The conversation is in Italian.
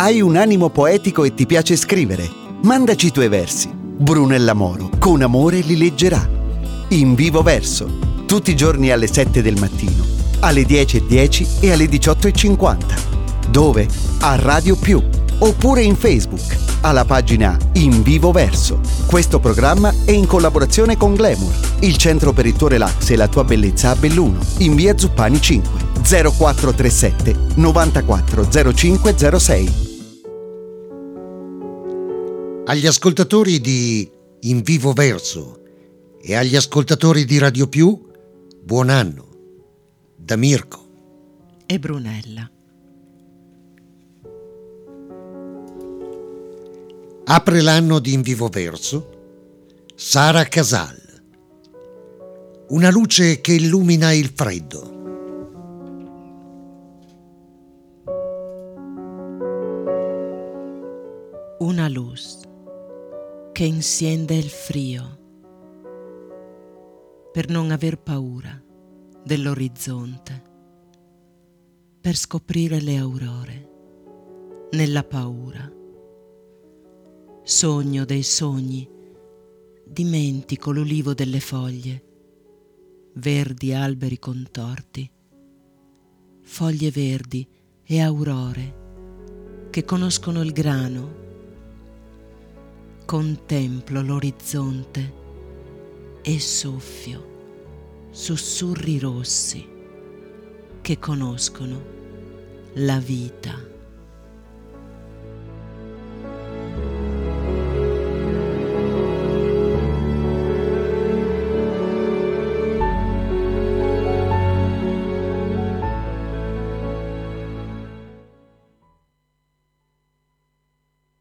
Hai un animo poetico e ti piace scrivere? Mandaci i tuoi versi. Brunella Moro, con amore, li leggerà. In vivo verso, tutti i giorni alle 7 del mattino, alle 10:10 e alle 18:50. Dove? A Radio Più, oppure in Facebook, alla pagina In Vivo Verso. Questo programma è in collaborazione con Glamour, il centro per il tuo relax e la tua bellezza a Belluno, in via Zuppani 5, 0437 94 0506. Agli ascoltatori di In Vivo Verso e agli ascoltatori di Radio Più, buon anno da Mirko e Brunella. Apre l'anno di In Vivo Verso Sara Casal, una luce che illumina il freddo. Una luz che enciende il frio per non aver paura dell'orizzonte, per scoprire le aurore nella paura. Sogno dei sogni, dimentico l'ulivo delle foglie, verdi alberi contorti, foglie verdi e aurore che conoscono il grano. Contemplo l'orizzonte e soffio sussurri rossi che conoscono la vita.